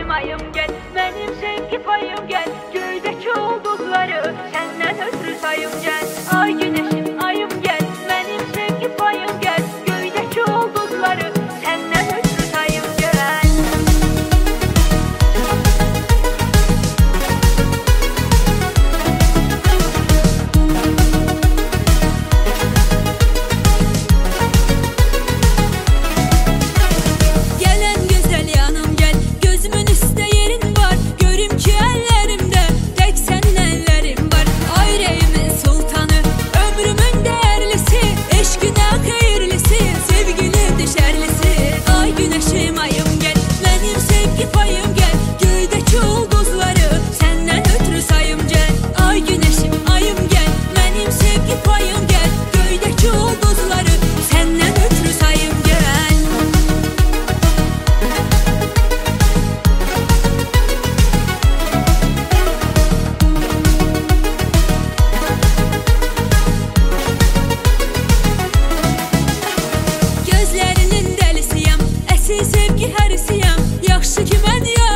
güneşim ayım gel, benim sevgi payım gel. Göydeki ulduzları senden ötürü sayım gel. Ay güneşim ayım gel, benim sevgi payım gel. Göydeki ulduzları senden ötürü sayım gel. Gelen güzel yanım gel, gözümün üstte yerin var. Görüm ki ellerimde tek senin ellerin var. Ailemin sultanı, ömrümün değerlisi, eşkine hayırlısı, sevginin düşerlisi. Ay güneşim ayım gel, benim sevgi payım gel. Göydeki ulduzları senden ötürü sayım gel. Ay güneşim ayım gel, benim sevgi payım gel. Göydeki ulduzları senden ötürü sayım gel. Gözlərinin dəlisiyəm, əsil sevgi hərisiyəm. Yaxşı ki mən